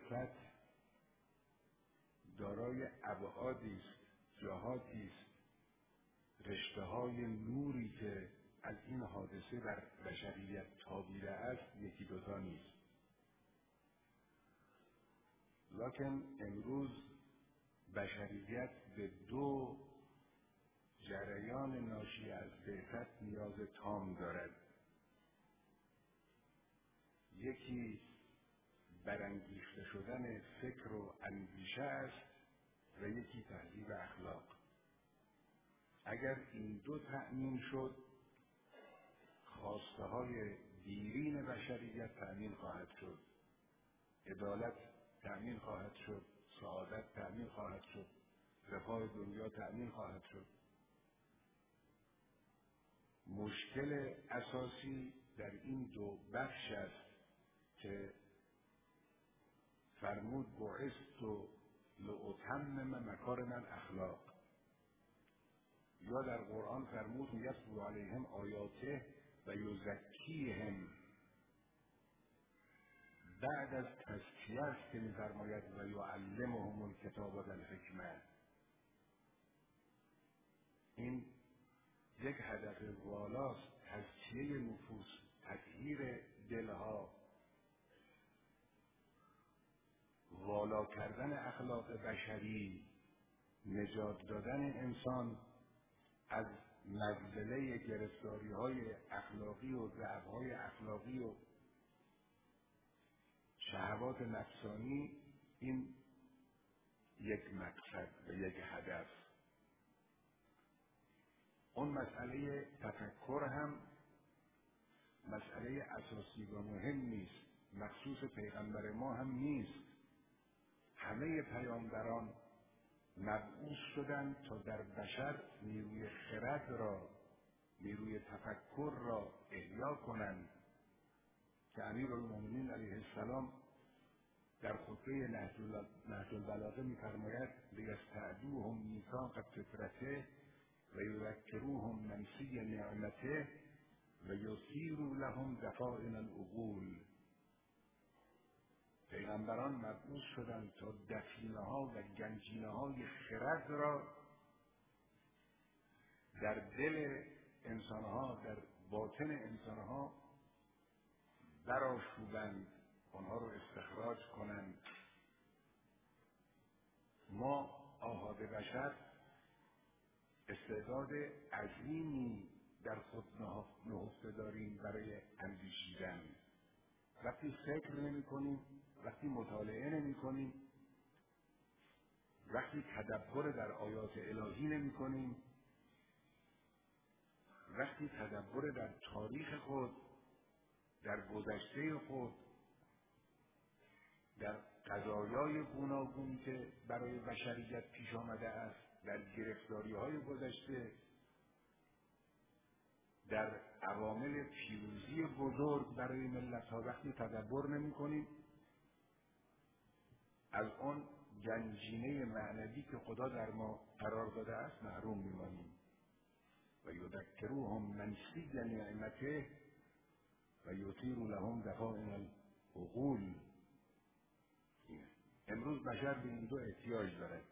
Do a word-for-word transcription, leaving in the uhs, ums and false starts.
بعثت دارای ابعادی است، جهاتی است، رشته‌های نوری که از این حادثه بر بشریت تابیده است یکی دوتا نیست. لکن امروز بشریت به دو جریان ناشی از بعثت نیاز تام دارد. یکی برانگیخته شدن فکر و اندیشه است و یکی تهذیب اخلاق. اگر این دو تأمین شد، خواسته های دیرین بشریت تأمین خواهد شد، عدالت تأمین خواهد شد، سعادت تأمین خواهد شد، رفاه دنیا تأمین خواهد شد. مشکل اساسی در این دو بخش است که فرمود بعثت لأتمم مکارم الاخلاق، یا در قرآن فرمود یتلو علیهم آیاته و یزکیهم. بعد از تزکیه است که می‌فرماید و یعلمهم الکتاب و الحکمه. این یک هدف والاست، تزکیه نفوس، تطهیر دلها، والا کردن اخلاق بشری، نجات دادن انسان از مزبله گرفتاری های اخلاقی و ضعف های اخلاقی و شهوات نفسانی. این یک مقصد و یک هدف. اون مسئله تفکر هم مسئله اساسی و مهم نیست، مخصوص پیغمبر ما هم نیست. همه پیامبران مبعوث شدند تا در بشر نیروی خرد را، نیروی تفکر را احیا کنند که امیرالمومنین علیه السلام در خطبه نهج البلاغه می‌فرماید لیستعدوهم میثاق فطرته و یذکروهم منسی نعمته و یثیروا لهم دفائن العقول. پیغمبران مبعوث شدند تا دفینه ها و گنجینه های خرد را در دل انسان ها، در باطن انسان ها برآشوبند، آنها رو استخراج کنند. ما آحاد بشر استعداد عظیمی در خود نهفته داریم برای اندیشیدن. وقتی فکر نمی کنیم، وقتی مطالعه نمی کنیم، وقتی تدبر در آیات الهی نمی کنیم، وقتی تدبر در تاریخ خود، در گذشته خود، در قضایای گوناگونی که برای بشریت پیش آمده است، در گرفتاری‌های گذشته، در عوامل پیروزی بزرگ برای ملت‌ها وقتی تدبر نمی‌کنیم، از آن گنجینه معنوی که خدا در ما قرار داده است محروم می‌مانیم. و یذکروهم منسی نعمته و یثیر لهم دفائن العقول. امروز بشر به این دو احتیاج دارد.